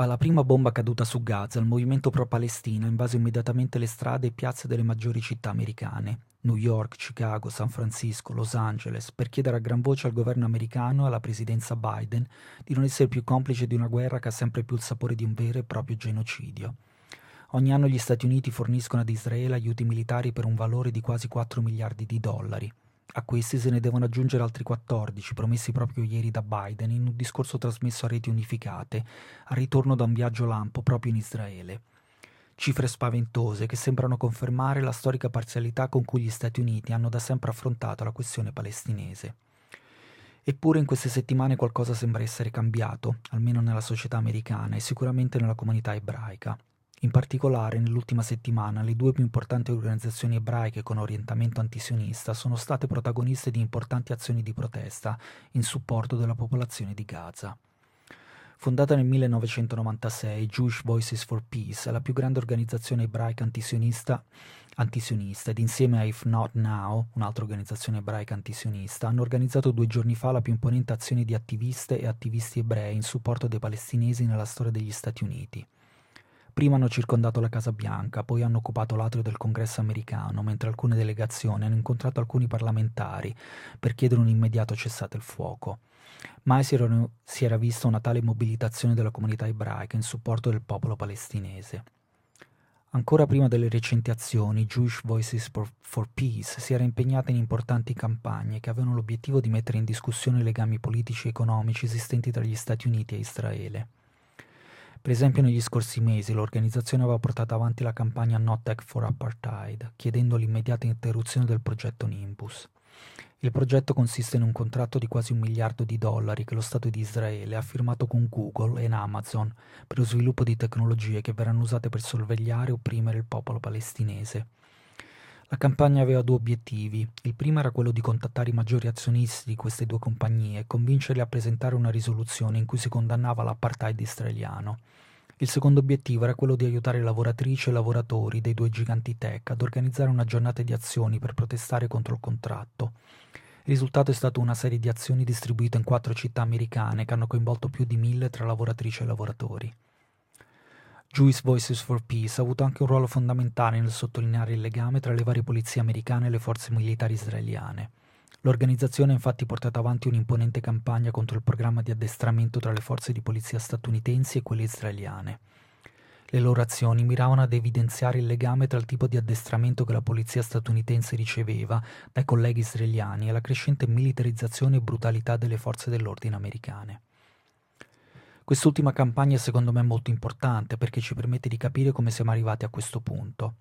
Alla prima bomba caduta su Gaza, il movimento pro-Palestina invase immediatamente le strade e piazze delle maggiori città americane, New York, Chicago, San Francisco, Los Angeles, per chiedere a gran voce al governo americano e alla presidenza Biden di non essere più complice di una guerra che ha sempre più il sapore di un vero e proprio genocidio. Ogni anno gli Stati Uniti forniscono ad Israele aiuti militari per un valore di quasi 4 miliardi di dollari. A questi se ne devono aggiungere altri 14, promessi proprio ieri da Biden in un discorso trasmesso a reti unificate, al ritorno da un viaggio lampo proprio in Israele. Cifre spaventose che sembrano confermare la storica parzialità con cui gli Stati Uniti hanno da sempre affrontato la questione palestinese. Eppure in queste settimane qualcosa sembra essere cambiato, almeno nella società americana e sicuramente nella comunità ebraica. In particolare, nell'ultima settimana, le due più importanti organizzazioni ebraiche con orientamento antisionista sono state protagoniste di importanti azioni di protesta in supporto della popolazione di Gaza. Fondata nel 1996, Jewish Voices for Peace è la più grande organizzazione ebraica antisionista ed insieme a If Not Now, un'altra organizzazione ebraica antisionista, hanno organizzato 2 giorni fa la più imponente azione di attiviste e attivisti ebrei in supporto dei palestinesi nella storia degli Stati Uniti. Prima hanno circondato la Casa Bianca, poi hanno occupato l'atrio del Congresso americano, mentre alcune delegazioni hanno incontrato alcuni parlamentari per chiedere un immediato cessate il fuoco. Mai si era vista una tale mobilitazione della comunità ebraica in supporto del popolo palestinese. Ancora prima delle recenti azioni, Jewish Voices for Peace si era impegnata in importanti campagne che avevano l'obiettivo di mettere in discussione i legami politici e economici esistenti tra gli Stati Uniti e Israele. Per esempio negli scorsi mesi l'organizzazione aveva portato avanti la campagna No Tech for Apartheid, chiedendo l'immediata interruzione del progetto Nimbus. Il progetto consiste in un contratto di quasi $1 miliardo che lo Stato di Israele ha firmato con Google e Amazon per lo sviluppo di tecnologie che verranno usate per sorvegliare e opprimere il popolo palestinese. La campagna aveva 2 obiettivi. Il primo era quello di contattare i maggiori azionisti di queste 2 compagnie e convincerli a presentare una risoluzione in cui si condannava l'apartheid israeliano. Il secondo obiettivo era quello di aiutare lavoratrici e lavoratori dei 2 giganti tech ad organizzare una giornata di azioni per protestare contro il contratto. Il risultato è stato una serie di azioni distribuite in 4 città americane che hanno coinvolto più di 1000 tra lavoratrici e lavoratori. Jewish Voices for Peace ha avuto anche un ruolo fondamentale nel sottolineare il legame tra le varie polizie americane e le forze militari israeliane. L'organizzazione ha infatti portato avanti un'imponente campagna contro il programma di addestramento tra le forze di polizia statunitensi e quelle israeliane. Le loro azioni miravano ad evidenziare il legame tra il tipo di addestramento che la polizia statunitense riceveva dai colleghi israeliani e la crescente militarizzazione e brutalità delle forze dell'ordine americane. Quest'ultima campagna è secondo me molto importante perché ci permette di capire come siamo arrivati a questo punto.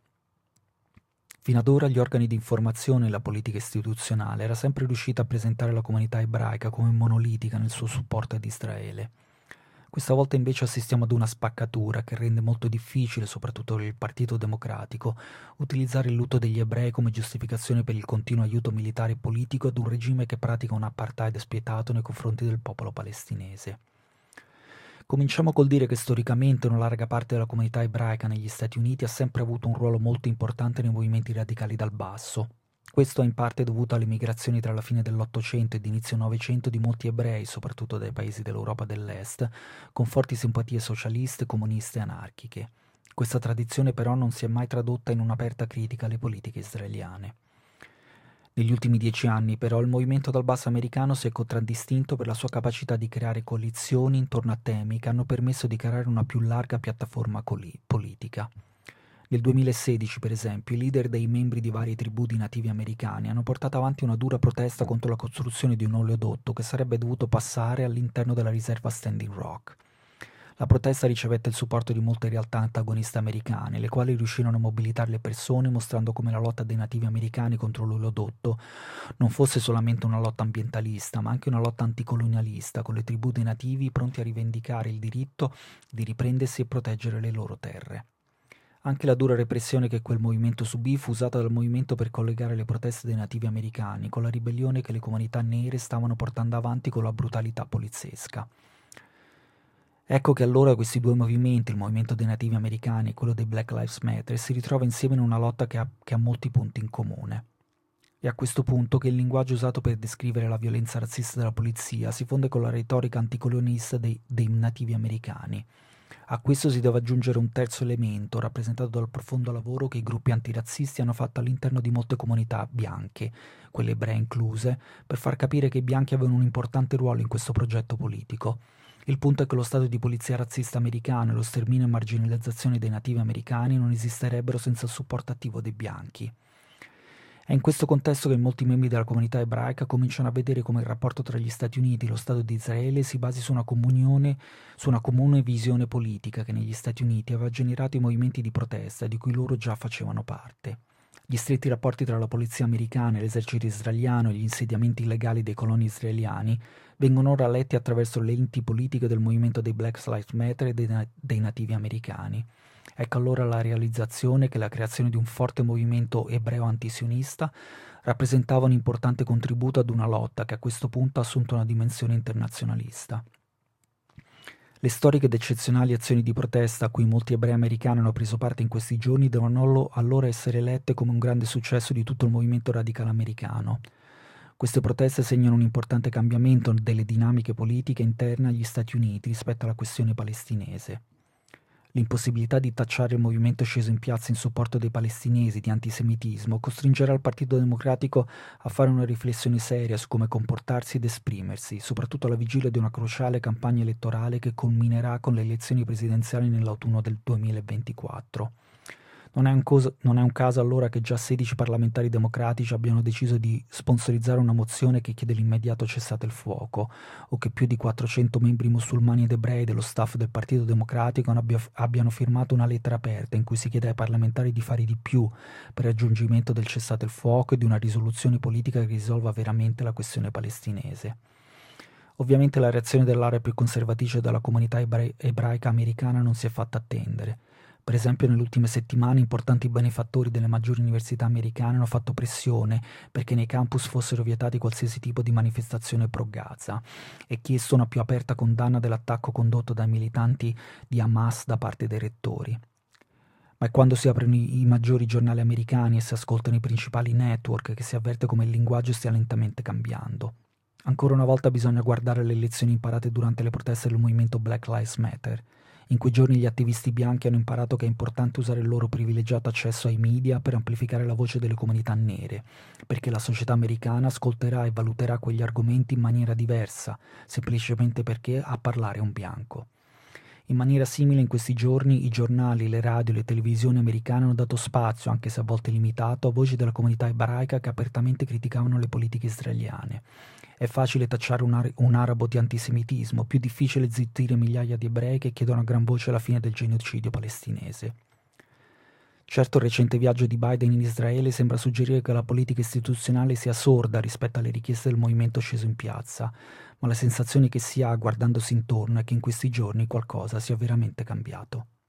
Fino ad ora gli organi di informazione e la politica istituzionale era sempre riuscita a presentare la comunità ebraica come monolitica nel suo supporto ad Israele. Questa volta invece assistiamo ad una spaccatura che rende molto difficile, soprattutto per il Partito Democratico, utilizzare il lutto degli ebrei come giustificazione per il continuo aiuto militare e politico ad un regime che pratica un apartheid spietato nei confronti del popolo palestinese. Cominciamo col dire che storicamente una larga parte della comunità ebraica negli Stati Uniti ha sempre avuto un ruolo molto importante nei movimenti radicali dal basso. Questo è in parte dovuto alle migrazioni tra la fine dell'Ottocento ed inizio Novecento di molti ebrei, soprattutto dai paesi dell'Europa dell'Est, con forti simpatie socialiste, comuniste e anarchiche. Questa tradizione però non si è mai tradotta in un'aperta critica alle politiche israeliane. Negli ultimi 10 anni, però, il movimento dal basso americano si è contraddistinto per la sua capacità di creare coalizioni intorno a temi che hanno permesso di creare una più larga piattaforma politica. Nel 2016, per esempio, i leader dei membri di varie tribù di nativi americani hanno portato avanti una dura protesta contro la costruzione di un oleodotto che sarebbe dovuto passare all'interno della riserva Standing Rock. La protesta ricevette il supporto di molte realtà antagoniste americane, le quali riuscirono a mobilitare le persone mostrando come la lotta dei nativi americani contro l'oleodotto non fosse solamente una lotta ambientalista, ma anche una lotta anticolonialista, con le tribù dei nativi pronti a rivendicare il diritto di riprendersi e proteggere le loro terre. Anche la dura repressione che quel movimento subì fu usata dal movimento per collegare le proteste dei nativi americani con la ribellione che le comunità nere stavano portando avanti con la brutalità poliziesca. Ecco che allora questi 2 movimenti, il movimento dei nativi americani e quello dei Black Lives Matter, si ritrova insieme in una lotta che ha molti punti in comune. È a questo punto che il linguaggio usato per descrivere la violenza razzista della polizia si fonde con la retorica anticolonista dei nativi americani. A questo si deve aggiungere un terzo elemento, rappresentato dal profondo lavoro che i gruppi antirazzisti hanno fatto all'interno di molte comunità bianche, quelle ebree incluse, per far capire che i bianchi avevano un importante ruolo in questo progetto politico. Il punto è che lo stato di polizia razzista americano e lo sterminio e marginalizzazione dei nativi americani non esisterebbero senza il supporto attivo dei bianchi. È in questo contesto che molti membri della comunità ebraica cominciano a vedere come il rapporto tra gli Stati Uniti e lo Stato di Israele si basi su una comune visione politica che negli Stati Uniti aveva generato i movimenti di protesta di cui loro già facevano parte. Gli stretti rapporti tra la polizia americana e l'esercito israeliano e gli insediamenti illegali dei coloni israeliani vengono ora letti attraverso le lenti politiche del movimento dei Black Lives Matter e dei nativi americani. Ecco allora la realizzazione che la creazione di un forte movimento ebreo antisionista rappresentava un importante contributo ad una lotta che a questo punto ha assunto una dimensione internazionalista. Le storiche ed eccezionali azioni di protesta a cui molti ebrei americani hanno preso parte in questi giorni devono allora essere lette come un grande successo di tutto il movimento radicale americano. Queste proteste segnano un importante cambiamento delle dinamiche politiche interne agli Stati Uniti rispetto alla questione palestinese. L'impossibilità di tacciare il movimento sceso in piazza in supporto dei palestinesi di antisemitismo costringerà il Partito Democratico a fare una riflessione seria su come comportarsi ed esprimersi, soprattutto alla vigilia di una cruciale campagna elettorale che culminerà con le elezioni presidenziali nell'autunno del 2024. Non è un caso allora che già 16 parlamentari democratici abbiano deciso di sponsorizzare una mozione che chiede l'immediato cessate il fuoco, o che più di 400 membri musulmani ed ebrei dello staff del Partito Democratico abbiano firmato una lettera aperta in cui si chiede ai parlamentari di fare di più per il raggiungimento del cessate il fuoco e di una risoluzione politica che risolva veramente la questione palestinese. Ovviamente la reazione dell'area più conservatrice della comunità ebraica americana non si è fatta attendere. Per esempio, nelle ultime settimane importanti benefattori delle maggiori università americane hanno fatto pressione perché nei campus fossero vietati qualsiasi tipo di manifestazione pro-Gaza e chiesto una più aperta condanna dell'attacco condotto dai militanti di Hamas da parte dei rettori. Ma è quando si aprono i maggiori giornali americani e si ascoltano i principali network che si avverte come il linguaggio stia lentamente cambiando. Ancora una volta bisogna guardare le lezioni imparate durante le proteste del movimento Black Lives Matter. In quei giorni gli attivisti bianchi hanno imparato che è importante usare il loro privilegiato accesso ai media per amplificare la voce delle comunità nere, perché la società americana ascolterà e valuterà quegli argomenti in maniera diversa, semplicemente perché a parlare è un bianco. In maniera simile in questi giorni i giornali, le radio e le televisioni americane hanno dato spazio, anche se a volte limitato, a voci della comunità ebraica che apertamente criticavano le politiche israeliane. È facile tacciare un arabo di antisemitismo, più difficile zittire migliaia di ebrei che chiedono a gran voce la fine del genocidio palestinese. Certo, il recente viaggio di Biden in Israele sembra suggerire che la politica istituzionale sia sorda rispetto alle richieste del movimento sceso in piazza, ma la sensazione che si ha guardandosi intorno è che in questi giorni qualcosa sia veramente cambiato.